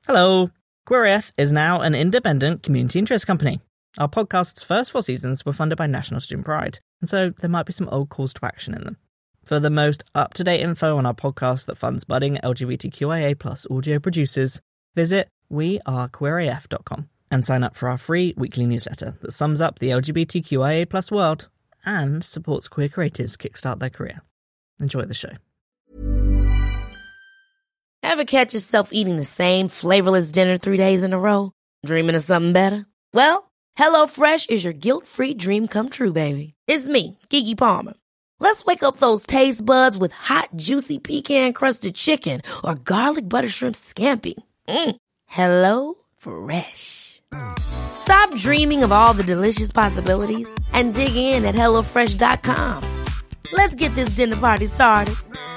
Hello! Queer AF is now an independent community interest company. Our podcast's first 4 seasons were funded by National Student Pride, and so there might be some old calls to action in them. For the most up-to-date info on our podcast that funds budding LGBTQIA+ audio producers, visit wearequeeraf.com and sign up for our free weekly newsletter that sums up the LGBTQIA+ world and supports queer creatives kickstart their career. Enjoy the show. Ever catch yourself eating the same flavorless dinner 3 days in a row? Dreaming of something better? Well, HelloFresh is your guilt-free dream come true, baby. It's me, Keke Palmer. Let's wake up those taste buds with hot, juicy pecan-crusted chicken or garlic butter shrimp scampi. Hello Fresh. Stop dreaming of all the delicious possibilities and dig in at HelloFresh.com. Let's get this dinner party started.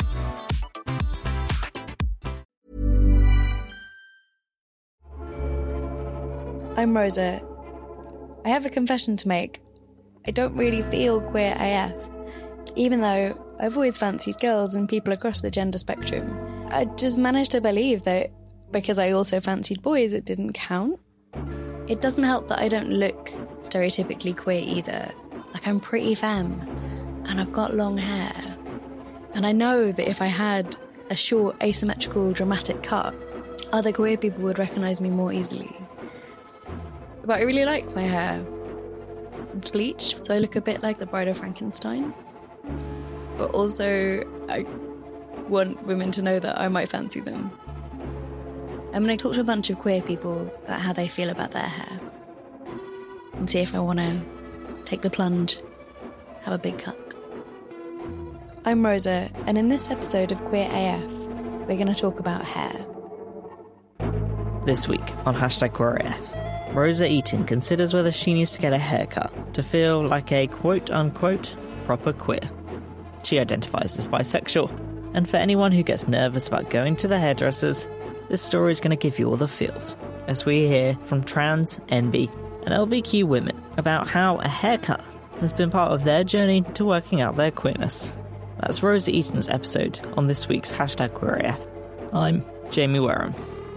I'm Rosa. I have a confession to make. I don't really feel queer AF, even though I've always fancied girls and people across the gender spectrum. I just managed to believe that because I also fancied boys, it didn't count. It doesn't help that I don't look stereotypically queer either. Like, I'm pretty femme, and I've got long hair. And I know that if I had a short, asymmetrical, dramatic cut, other queer people would recognise me more easily. But I really like my hair. It's bleached, so I look a bit like the Bride of Frankenstein. But also, I want women to know that I might fancy them. I'm going to talk to a bunch of queer people about how they feel about their hair. And see if I want to take the plunge, have a big cut. I'm Rosa, and in this episode of Queer AF, we're going to talk about hair. This week on #QueerAF, Rosa Eaton considers whether she needs to get a haircut to feel like a quote-unquote proper queer. She identifies as bisexual, and for anyone who gets nervous about going to the hairdressers, this story is going to give you all the feels, as we hear from trans, NB, and LBQ women about how a haircut has been part of their journey to working out their queerness. That's Rosa Eaton's episode on this week's #QueerAF. I'm Jamie Wareham.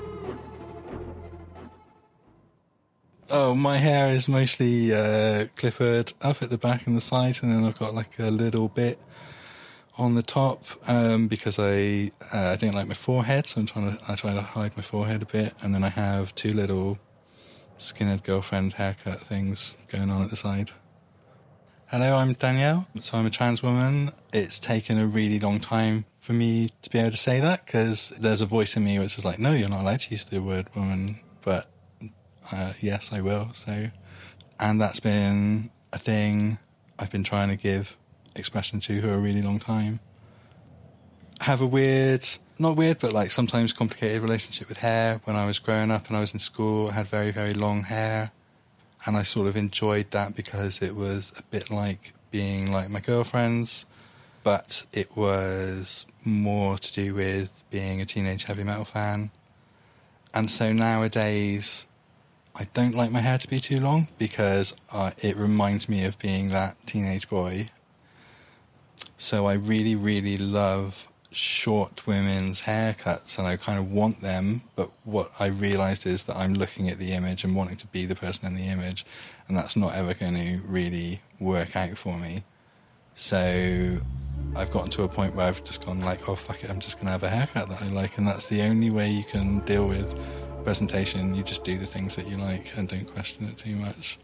Oh, my hair is mostly clippered up at the back and the sides, and then I've got like a little bit on the top because I don't like my forehead, so I try to hide my forehead a bit, and then I have 2 little skinhead girlfriend haircut things going on at the side. Hello, I'm Danielle. So I'm a trans woman. It's taken a really long time for me to be able to say that because there's a voice in me which is like, no, you're not allowed to use the word woman, but yes, I will. So, and that's been a thing I've been trying to give expression to for a really long time. I have a not weird, but like sometimes complicated relationship with hair. When I was growing up and I was in school, I had very, very long hair, and I sort of enjoyed that because it was a bit like being like my girlfriends, but it was more to do with being a teenage heavy metal fan. And so nowadays, I don't like my hair to be too long because it reminds me of being that teenage boy. So I really, really love short women's haircuts, and I kind of want them, but what I realised is that I'm looking at the image and wanting to be the person in the image, and that's not ever going to really work out for me. So I've gotten to a point where I've just gone like, oh, fuck it, I'm just going to have a haircut that I like, and that's the only way you can deal with presentation. You just do the things that you like and don't question it too much.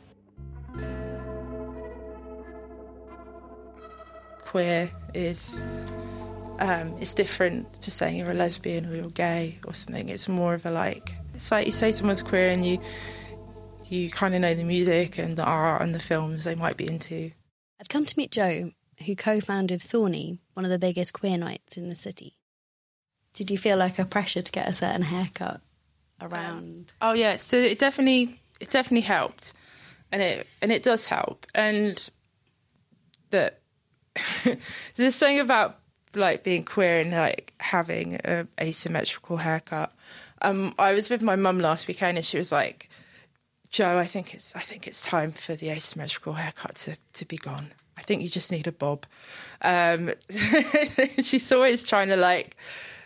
Queer is it's different to saying you're a lesbian or you're gay or something. It's more of a like, it's like you say someone's queer and you kind of know the music and the art and the films they might be into. I've come to meet Joe, who co-founded Thorny, one of the biggest queer nights in the city. Did you feel like a pressure to get a certain haircut around? Oh yeah, so it definitely helped, and it does help, and that there's something about like being queer and like having a asymmetrical haircut. I was with my mum last weekend, and she was like, "Joe, I think it's time for the asymmetrical haircut to be gone. I think you just need a bob." She's always trying to like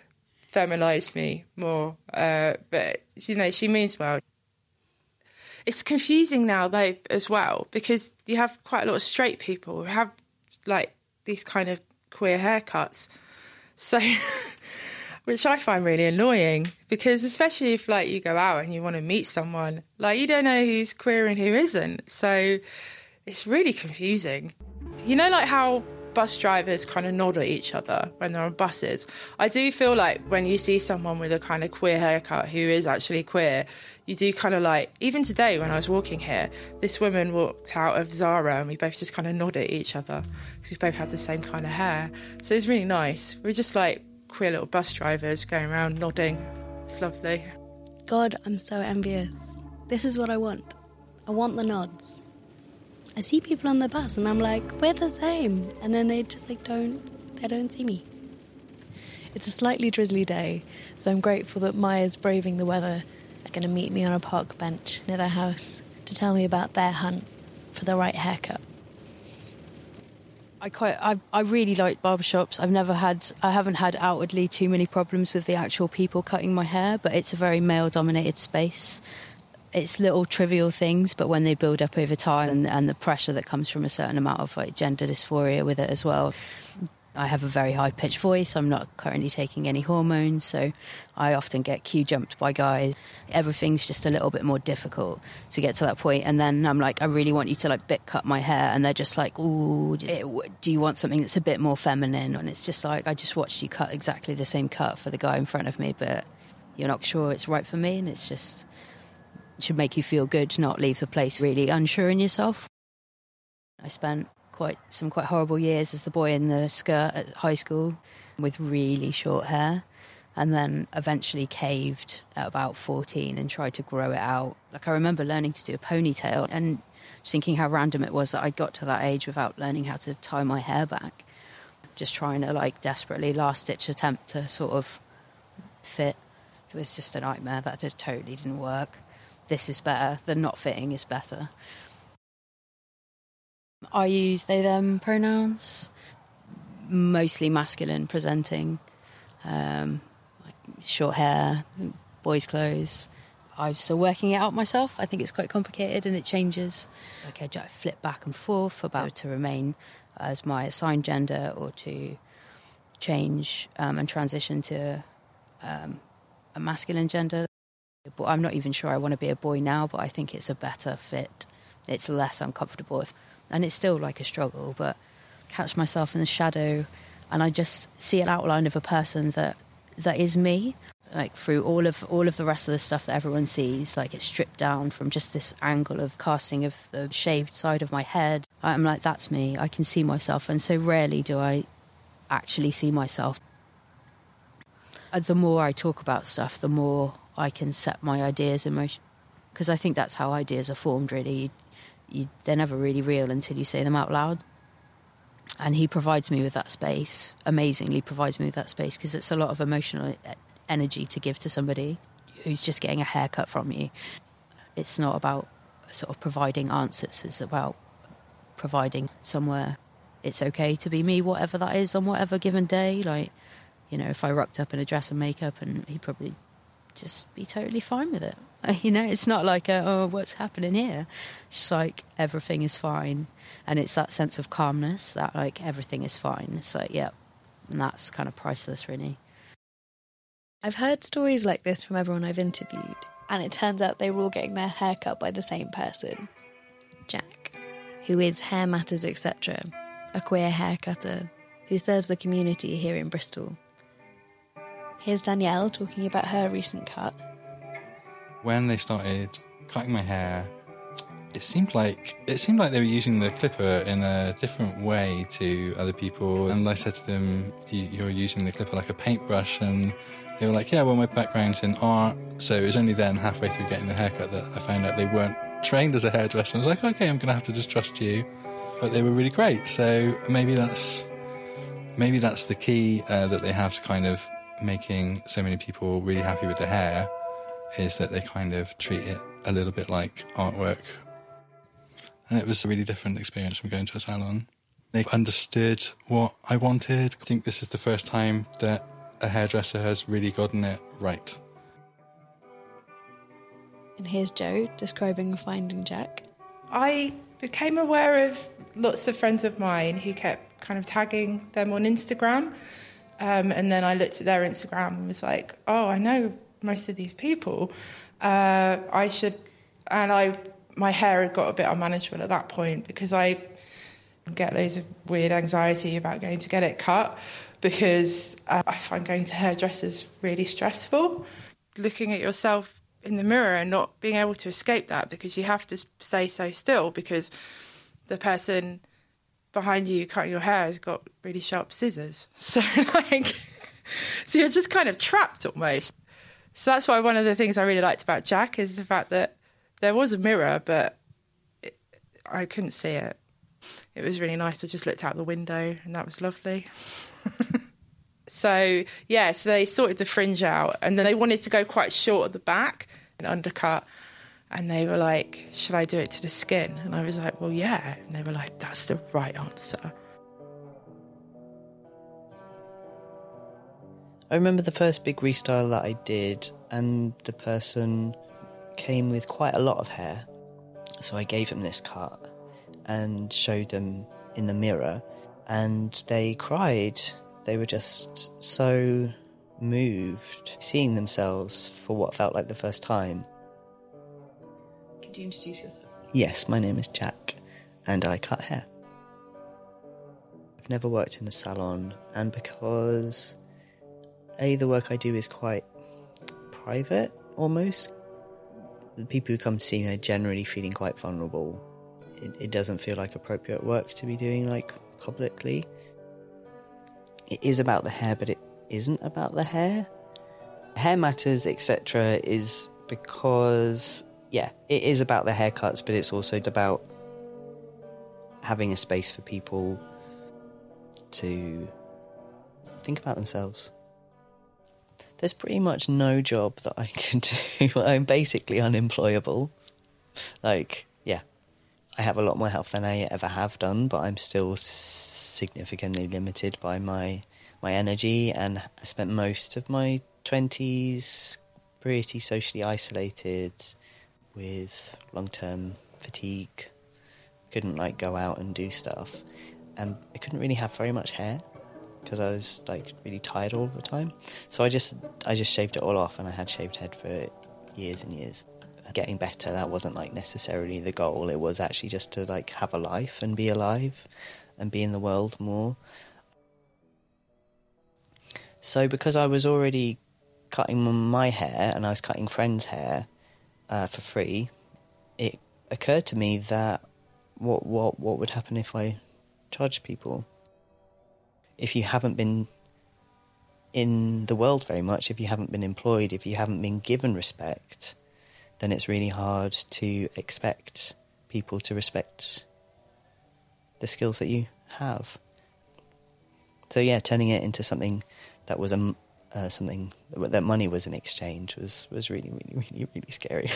feminise me more. But, she means well. It's confusing now, though, as well, because you have quite a lot of straight people who have, these kind of queer haircuts. So, which I find really annoying, because especially if, you go out and you want to meet someone, you don't know who's queer and who isn't. So it's really confusing. How bus drivers kind of nod at each other when they're on buses. I do feel like when you see someone with a kind of queer haircut who is actually queer, you do kind of even today when I was walking here, this woman walked out of Zara and we both just kind of nodded at each other because we both had the same kind of hair. So it's really nice. We're just queer little bus drivers going around nodding. It's lovely. God, I'm so envious. This is what I want. I want the nods. I see people on the bus and I'm like, we're the same. And then they just don't see me. It's a slightly drizzly day, so I'm grateful that Maya's braving the weather are going to meet me on a park bench near their house to tell me about their hunt for the right haircut. I really like barbershops. I haven't had outwardly too many problems with the actual people cutting my hair, but it's a very male-dominated space. It's little trivial things, but when they build up over time and the pressure that comes from a certain amount of gender dysphoria with it as well. I have a very high-pitched voice. I'm not currently taking any hormones, so I often get queue-jumped by guys. Everything's just a little bit more difficult to get to that point. And then I'm like, I really want you to bit cut my hair. And they're just like, ooh, do you want something that's a bit more feminine? And it's just I just watched you cut exactly the same cut for the guy in front of me, but you're not sure it's right for me. And it should make you feel good to not leave the place really unsure in yourself. I spent quite horrible years as the boy in the skirt at high school with really short hair, and then eventually caved at about 14 and tried to grow it out. I remember learning to do a ponytail and thinking how random it was that I got to that age without learning how to tie my hair back. Just trying to desperately last-ditch attempt to sort of fit. It was just a nightmare. That totally didn't work. This is better. The not fitting is better. I use they, them pronouns, mostly masculine presenting, short hair, boys' clothes. I'm still working it out myself. I think it's quite complicated and it changes. I flip back and forth about to remain as my assigned gender or to change and transition to a masculine gender. But I'm not even sure I want to be a boy now, but I think it's a better fit. It's less uncomfortable. And it's still a struggle, but catch myself in the shadow and I just see an outline of a person that is me. Through all of the rest of the stuff that everyone sees, it's stripped down from just this angle of casting of the shaved side of my head. I'm that's me. I can see myself, and so rarely do I actually see myself. The more I talk about stuff, the more I can set my ideas in motion, because I think that's how ideas are formed, really. They're never really real until you say them out loud. And he provides me with that space, amazingly provides me with that space, because it's a lot of emotional energy to give to somebody who's just getting a haircut from you. It's not about sort of providing answers, it's about providing somewhere it's okay to be me, whatever that is, on whatever given day. If I rocked up in a dress and makeup, and he'd probably just be totally fine with it. It's not what's happening here? It's just everything is fine. And it's that sense of calmness that everything is fine. It's yeah, and that's kind of priceless, really. I've heard stories like this from everyone I've interviewed, and it turns out they were all getting their hair cut by the same person. Jack, who is Hair Matters Etc., a queer haircutter who serves the community here in Bristol. Here's Danielle talking about her recent cut. When they started cutting my hair, it seemed like they were using the clipper in a different way to other people. And I said to them, "You're using the clipper like a paintbrush," and they were like, "Yeah, well, my background's in art." So it was only then, halfway through getting the haircut, that I found out they weren't trained as a hairdresser. I was like, "Okay, I'm going to have to just trust you." But they were really great. So maybe that's the key that they have to kind of making so many people really happy with their hair, is that they kind of treat it a little bit like artwork. And it was a really different experience from going to a salon. They understood what I wanted. I think this is the first time that a hairdresser has really gotten it right. And here's Joe describing finding Jack. I became aware of lots of friends of mine who kept kind of tagging them on Instagram. And then I looked at their Instagram and was like, oh, I know most of these people. My hair had got a bit unmanageable at that point because I get loads of weird anxiety about going to get it cut because I find going to hairdressers really stressful. Looking at yourself in the mirror and not being able to escape that because you have to stay so still because the person behind you cutting your hair has got really sharp scissors. So so you're just kind of trapped almost. So that's why one of the things I really liked about Jack is the fact that there was a mirror, but I couldn't see it. It was really nice. I just looked out the window and that was lovely. So they sorted the fringe out and then they wanted to go quite short at the back and undercut. And they were like, should I do it to the skin? And I was like, well, yeah. And they were like, that's the right answer. I remember the first big restyle that I did, and the person came with quite a lot of hair. So I gave them this cut and showed them in the mirror, and they cried. They were just so moved seeing themselves for what felt like the first time. Could you introduce yourself? Yes, my name is Jack, and I cut hair. I've never worked in a salon, and because the work I do is quite private, almost. The people who come to see me are generally feeling quite vulnerable. It doesn't feel like appropriate work to be doing, like, publicly. It is about the hair, but it isn't about the hair. Hair Matters, etc. is because, it is about the haircuts, but it's also about having a space for people to think about themselves. There's pretty much no job that I can do. I'm basically unemployable. I have a lot more health than I ever have done, but I'm still significantly limited by my energy, and I spent most of my 20s pretty socially isolated with long-term fatigue. Couldn't, go out and do stuff. And I couldn't really have very much hair, because I was really tired all the time. So I just shaved it all off, and I had shaved head for years and years. Getting better, that wasn't necessarily the goal. It was actually just to have a life and be alive and be in the world more. So because I was already cutting my hair and I was cutting friends' hair for free, it occurred to me that what would happen if I charged people? If you haven't been in the world very much, if you haven't been employed, if you haven't been given respect, then it's really hard to expect people to respect the skills that you have. So turning it into something that was something that money was in exchange was really, really, really, really scary.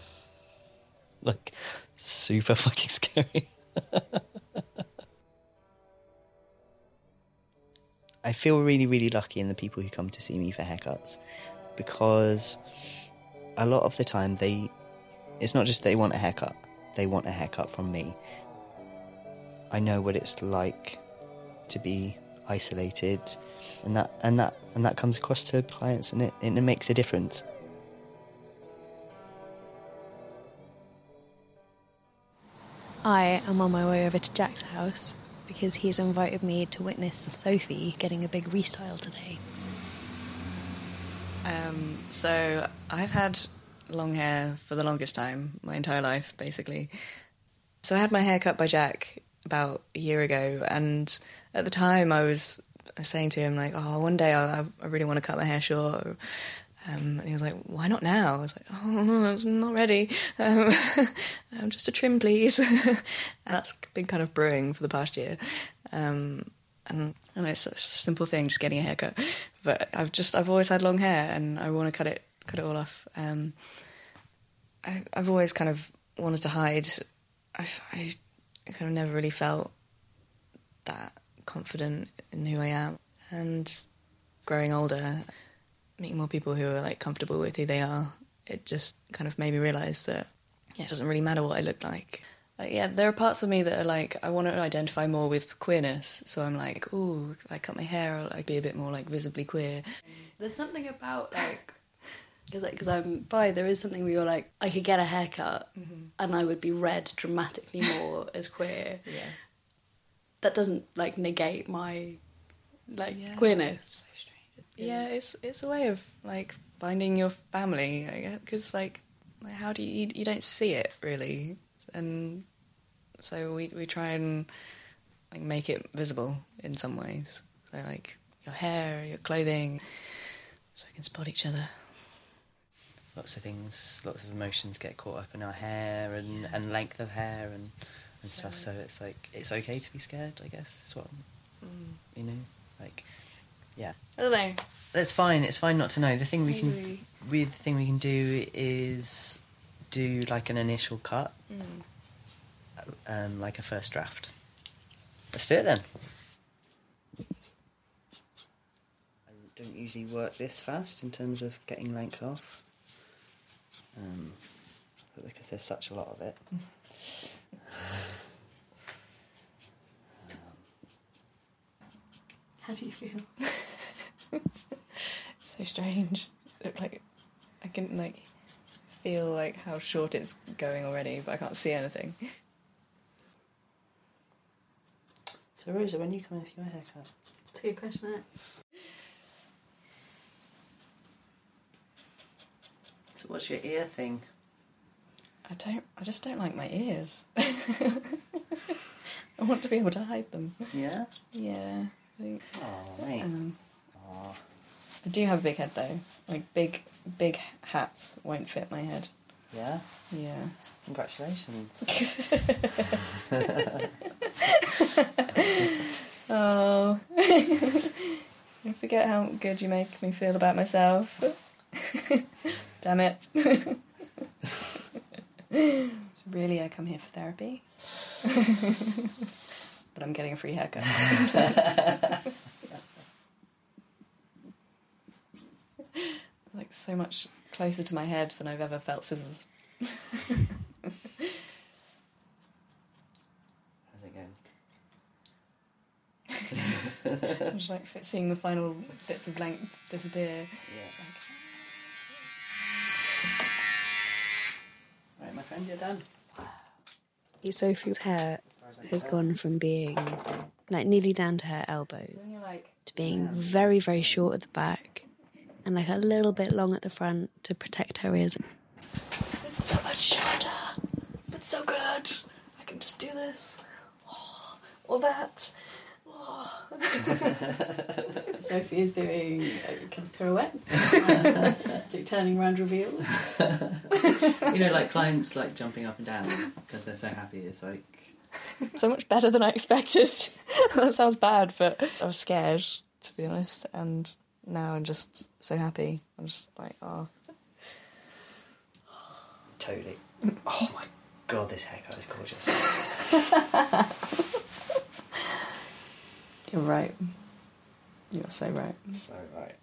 Super fucking scary. I feel really, really lucky in the people who come to see me for haircuts, because a lot of the time it's not just they want a haircut, they want a haircut from me. I know what it's like to be isolated, and that comes across to clients, and it makes a difference. I am on my way over to Jack's house because he's invited me to witness Sophie getting a big restyle today. So I've had long hair for the longest time, my entire life, basically. So I had my hair cut by Jack about a year ago, and at the time I was saying to him, one day I really want to cut my hair short. And he was like, why not now? I was like, oh, I'm not ready. Just a trim, please. And that's been kind of brewing for the past year. And I know it's such a simple thing, just getting a haircut. But I've always had long hair, and I want to cut it all off. I've always kind of wanted to hide. I kind of never really felt that confident in who I am. And Growing older, meeting more people who are like comfortable with who they are, it just kind of made me realise that it doesn't really matter what I look like. There are parts of me that are like, I want to identify more with queerness, so I'm like, ooh, if I cut my hair, I'd be a bit more like visibly queer. There's something about like, because I'm bi, there is something where you're like, I could get a haircut and I would be read dramatically more as queer. Yeah. That doesn't like negate my queerness. So strange. Yeah, it's a way of like finding your family, I guess, because like how do you don't see it really, and so we try and like make it visible in some ways. So like your hair, your clothing, so we can spot each other. Lots of things, lots of emotions get caught up in our hair and length of hair and stuff. So it's like it's okay to be scared, I guess. Is what you know, like yeah. I don't know. That's fine. It's fine not to know. The thing we can do is do like an initial cut, like a first draft. Let's do it then. I don't usually work this fast in terms of getting length off, but because there's such a lot of it. How do you feel? So strange. Like I can like feel like how short it's going already, but I can't see anything. So Rosa, when you come in for your haircut? It's a good question, isn't it? So what's your ear thing? I just don't like my ears. I want to be able to hide them. Yeah? Yeah. I think. Oh, mate. I do have a big head though. Like big hats won't fit my head. Yeah? Yeah. Congratulations. Oh. I forget how good you make me feel about myself. Damn it. Really, I come here for therapy. But I'm getting a free haircut. Like so much closer to my head than I've ever felt scissors. How's it going? I'm just like seeing the final bits of length disappear. Yeah. Right, my friend, you're done. Sophie's hair has gone from being like nearly down to her elbow to being very, very short at the back and like a little bit long at the front to protect her ears. It's so much shorter, but so good. I can just do this. Oh, or that. Oh. Sophie is doing kind of pirouettes, do turning round reveals. You know, like clients like jumping up and down because they're so happy. It's like So much better than I expected. That sounds bad, but I was scared, to be honest, and now I'm just so happy. I'm just like, oh. totally. Oh my god, this haircut is gorgeous. You're right. You're so right. So right.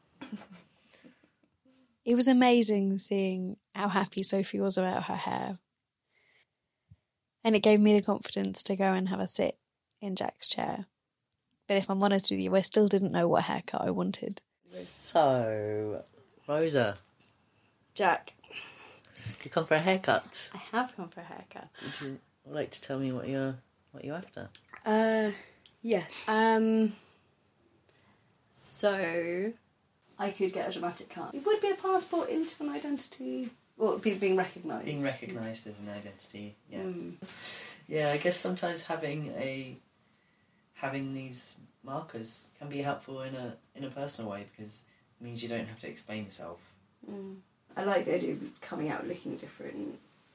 It was amazing seeing how happy Sophie was about her hair. And it gave me the confidence to go and have a sit in Jack's chair. But if I'm honest with you, I still didn't know what haircut I wanted. So, Rosa, Jack, you come for a haircut. I have come for a haircut. Would you like to tell me what you're after? Yes. So, I could get a dramatic cut. It would be a passport into an identity, or being recognised. Being recognised as an identity, yeah. Yeah, I guess sometimes having these markers can be helpful in a personal way because it means you don't have to explain yourself. I like the idea of coming out looking different.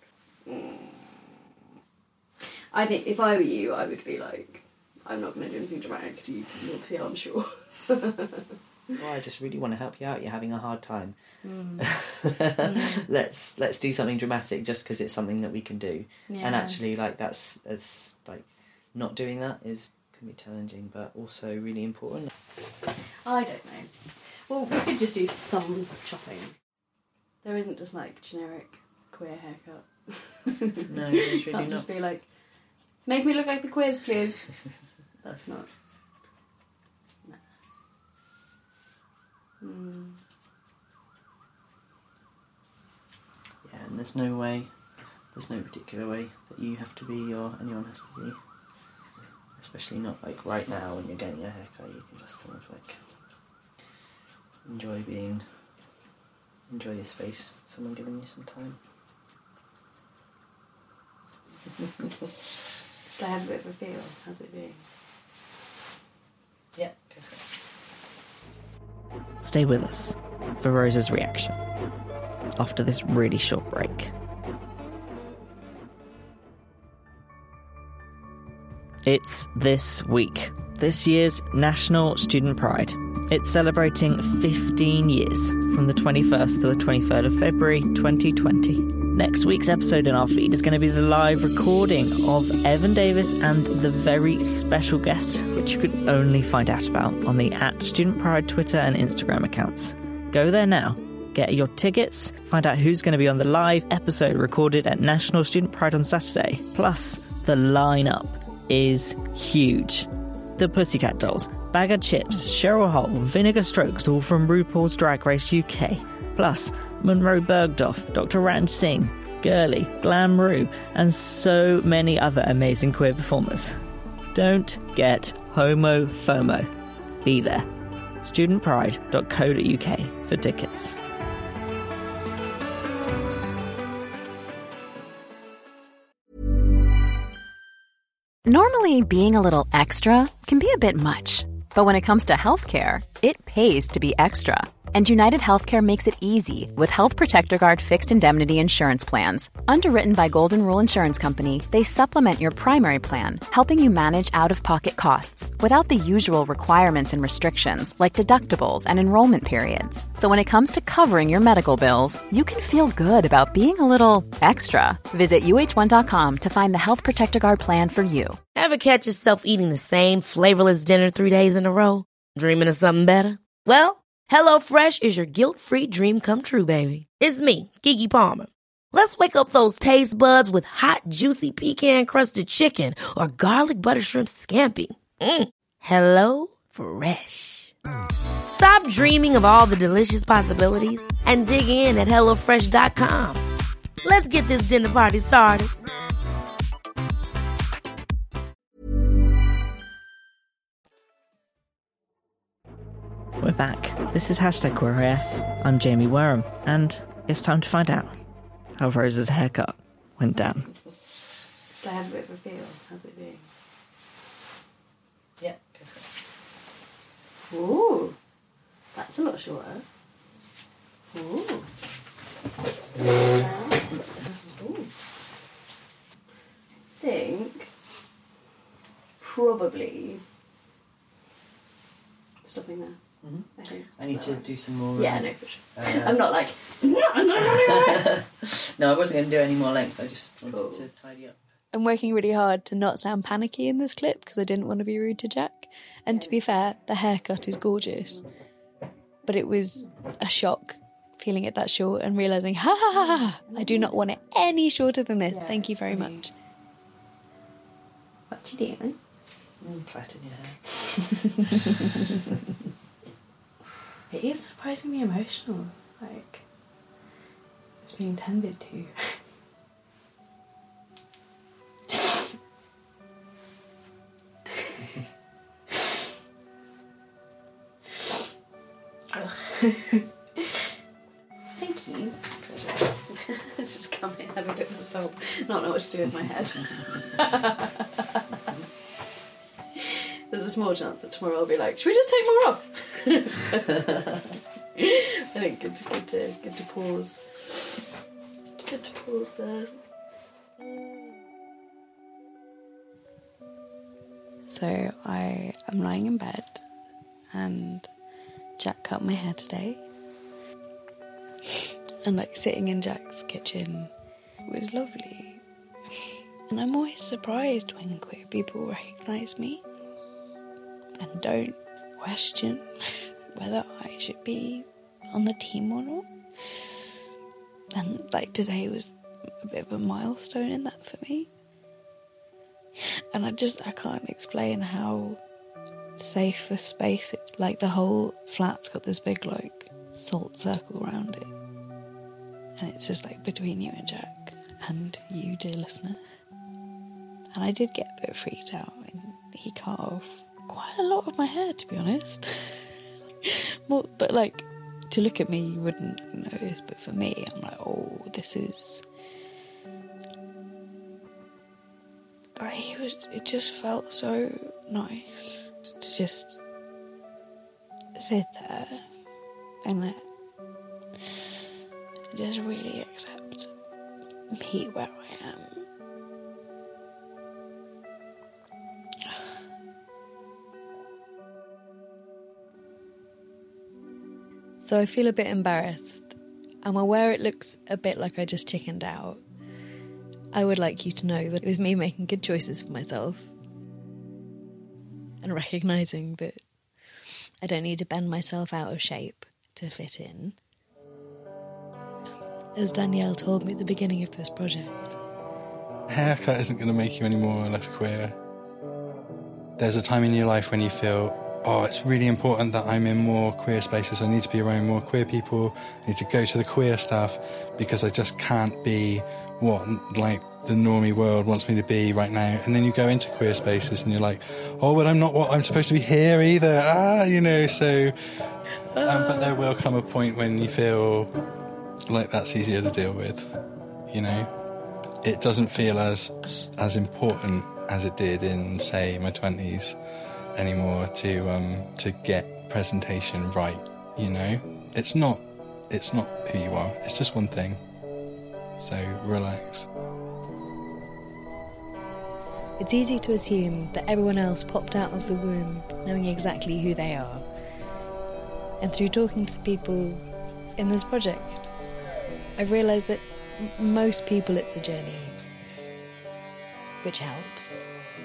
I think if I were you, I would be like, I'm not going to do anything dramatic to you because you're obviously unsure. Well, I just really want to help you out. You're having a hard time. Let's do something dramatic just because it's something that we can do. Yeah. And actually, like that's like not doing that can can be challenging, but also really important. I don't know. Well, we could just do some chopping. There isn't just like generic queer haircut. No, it's really Can't not. just be like, make me look like the quiz, please. That's not. No. Yeah, and there's no particular way that you have to be or anyone has to be. Especially not like right now when you're getting your haircut, you can just kind of like enjoy your space, someone giving you some time. Should I have a bit of a feel? How's it being? Yeah, go for it. Stay with us for Rosa's reaction after this really short break. It's this week, this year's National Student Pride. It's celebrating 15 years from the 21st to the 23rd of February 2020. Next week's episode in our feed is going to be the live recording of Evan Davis and the very special guest, which you can only find out about on the @Student Pride Twitter and Instagram accounts. Go there now, get your tickets, find out who's going to be on the live episode recorded at National Student Pride on Saturday. Plus, the lineup is huge. The Pussycat Dolls, Bag of Chips, Cheryl Hole, Vinegar Strokes, all from RuPaul's Drag Race UK. Plus, Monroe Bergdorf, Dr. Ranj Singh, Girly, Glam Roo, and so many other amazing queer performers. Don't get homo FOMO. Be there. studentpride.co.uk for tickets. Normally, being a little extra can be a bit much, but when it comes to healthcare, it pays to be extra. And United Healthcare makes it easy with Health Protector Guard fixed indemnity insurance plans. Underwritten by Golden Rule Insurance Company, they supplement your primary plan, helping you manage out-of-pocket costs without the usual requirements and restrictions like deductibles and enrollment periods. So when it comes to covering your medical bills, you can feel good about being a little extra. Visit UH1.com to find the Health Protector Guard plan for you. Ever catch yourself eating the same flavorless dinner 3 days in a row? Dreaming of something better? Well, HelloFresh is your guilt-free dream come true, baby. It's me, Keke Palmer. Let's wake up those taste buds with hot, juicy pecan-crusted chicken or garlic butter shrimp scampi. Hello Fresh. Stop dreaming of all the delicious possibilities and dig in at HelloFresh.com. Let's get this dinner party started. We're back. This is #QueerAF. I'm Jamie Wareham, and it's time to find out how Rosa's haircut went down. Should I have a bit of a feel? How's it being? Yeah, go for it. Ooh, that's a lot shorter. Ooh. Ooh. I think probably stopping there. Mm-hmm. I think. I need to do some more. Yeah, no, for sure. I'm not like. No, I wasn't going to do any more length. I just wanted to tidy up. I'm working really hard to not sound panicky in this clip because I didn't want to be rude to Jack. And to be fair, the haircut is gorgeous. But it was a shock feeling it that short and realising, I do not want it any shorter than this. Yeah, thank you very much. What you doing? Plaiting your hair. It is surprisingly emotional. Like, it's being tended to. Thank you. Just come in, have a bit of a sob. Not know what to do with my head. There's a small chance that tomorrow I'll be like, should we just take more off? I think good to pause. Good to pause there. So I am lying in bed and Jack cut my hair today. And like sitting in Jack's kitchen was lovely. And I'm always surprised when queer people recognise me. and don't question whether I should be on the team or not. And like today was a bit of a milestone in that for me. And I can't explain how safe a space it, like the whole flat's got this big like salt circle around it, and it's just like between you and Jack and you, dear listener. And I did get a bit freaked out, and he cut off quite a lot of my hair, to be honest. More, but like, to look at me you wouldn't notice, but for me I'm like, oh, this is like, it just felt so nice to just sit there and just really accept me where I am. So I feel a bit embarrassed. I'm aware it looks a bit like I just chickened out. I would like you to know that it was me making good choices for myself and recognising that I don't need to bend myself out of shape to fit in. As Danielle told me at the beginning of this project, a haircut isn't going to make you any more or less queer. There's a time in your life when you feel, oh, it's really important that I'm in more queer spaces. I need to be around more queer people. I need to go to the queer stuff because I just can't be what like the normie world wants me to be right now. And then you go into queer spaces and you're like, oh, but I'm not what I'm supposed to be here either. So but there will come a point when you feel like that's easier to deal with. It doesn't feel as important as it did in, say, my 20s anymore to get presentation right. It's not who you are. It's just one thing. So relax. it's easy to assume that everyone else popped out of the womb knowing exactly who they are. And through talking to the people in this project, I've realised that most people it's a journey, which helps.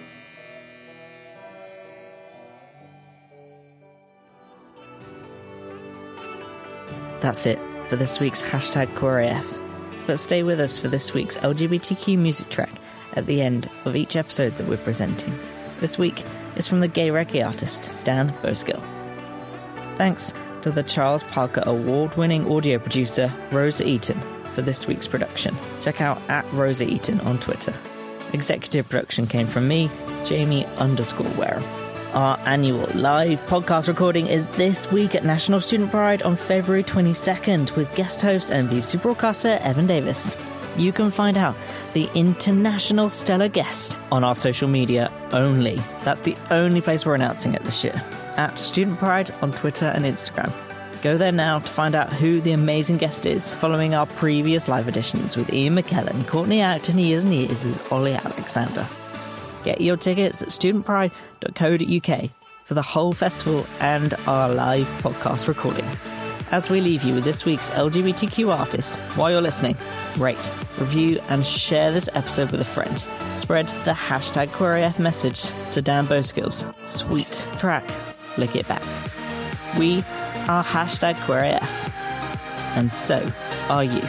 That's it for this week's #QueerAF. But stay with us for this week's LGBTQ music track at the end of each episode that we're presenting. This week is from the gay reggae artist Dan Boskill. Thanks to the Charles Parker award-winning audio producer Rosa Eaton for this week's production. Check out @RosaEaton on Twitter. Executive production came from me, Jamie_Ware. Our annual live podcast recording is this week at National Student Pride on February 22nd with guest host and BBC broadcaster Evan Davis. You can find out the international stellar guest on our social media only. That's the only place we're announcing it this year. @Student Pride on Twitter and Instagram. Go there now to find out who the amazing guest is, following our previous live editions with Ian McKellen, Courtney Act, and Years as Ollie Alexander. Get your tickets at studentpride.co.uk for the whole festival and our live podcast recording. As we leave you with this week's LGBTQ artist, while you're listening, rate, review and share this episode with a friend. Spread the #QueerAF message to Dan Boskill's sweet track, Lick It Back. We are #QueerAF, and so are you.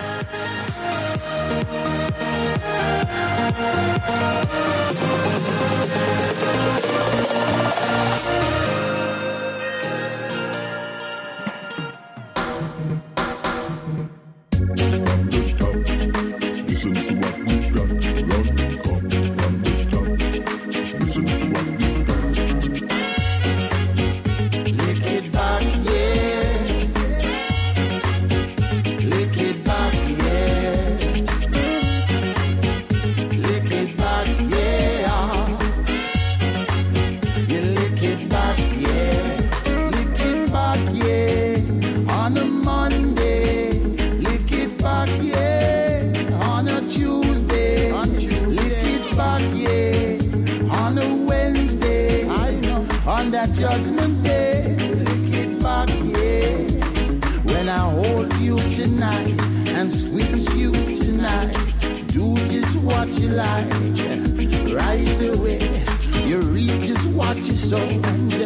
Judgment Day, lick it back, yeah. When I hold you tonight and squeeze you tonight, do just what you like, right away. You reap just what you sow, and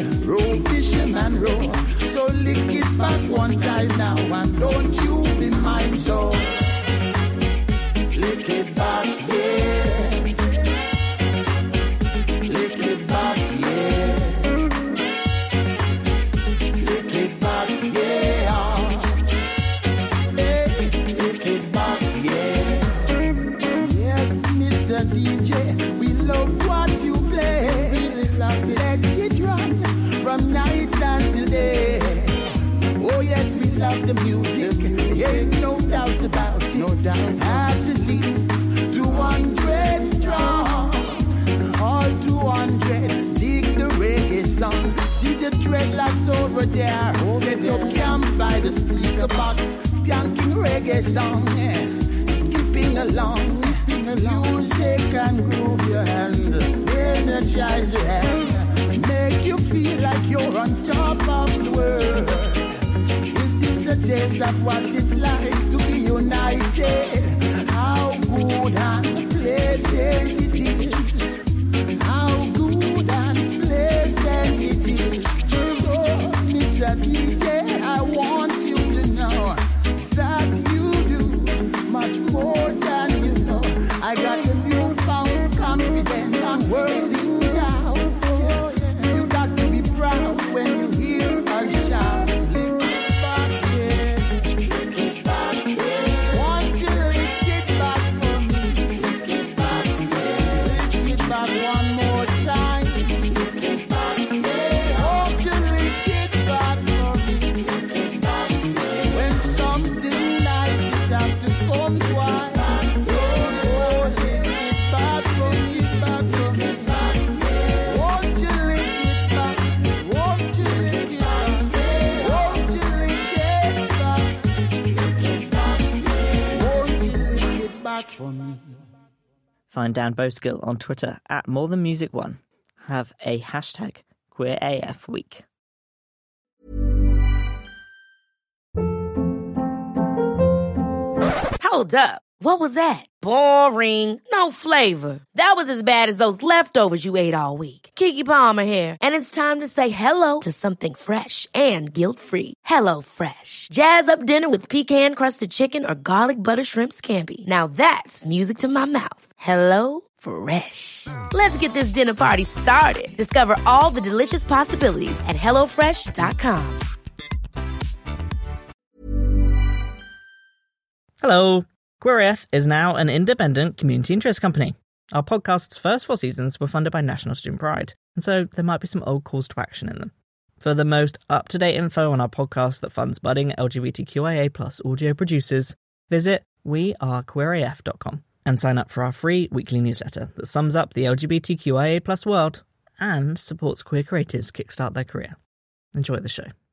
roll. So lick it back one time now, and don't you be mine, so lick it back, yeah. Lick it back, yeah. Lick it back, yeah. Hey, lick it back, yeah. Yes, Mr. DJ, we love what you play. Let it run from night until day. Oh yes, we love the music. Ain't no doubt about it. No doubt. At least 200 strong. All 200 dig the reggae song. See the dreadlocks over there. Set up camp by the speaker box. Skanking reggae song. Skipping along. Music and groove your hand. Energize your hand. Make you feel like you're on top of the world. Is this a taste of what it's like to be united? How good and pleasant it is. How good and pleasant it is. So, Mr. DJ, I want you to know that you do much more than you know. I got a newfound confidence to work things out. You got to be proud when you hear us shout. Lick it back, yeah. Lick it back, yeah. Want you to lick it back for me. Lick it back, yeah. Lick it back one more time. Lick it back, yeah. Want you to lick it back for me. Lick it back, yeah. When something nice, it has to come twice. For me. Find Dan Boskill on Twitter at MoreThanMusic1. Have a hashtag QueerAF week. Hold up. What was that? Boring. No flavor. That was as bad as those leftovers you ate all week. Keke Palmer here. And it's time to say hello to something fresh and guilt-free. Hello Fresh. Jazz up dinner with pecan-crusted chicken or garlic butter shrimp scampi. Now that's music to my mouth. Hello Fresh. Let's get this dinner party started. Discover all the delicious possibilities at HelloFresh.com. Hello. QueerAF is now an independent community interest company. Our podcast's first 4 seasons were funded by National Student Pride, and so there might be some old calls to action in them. For the most up-to-date info on our podcast that funds budding LGBTQIA+ audio producers, visit wearequeeraf.com and sign up for our free weekly newsletter that sums up the LGBTQIA+ world and supports queer creatives kickstart their career. Enjoy the show.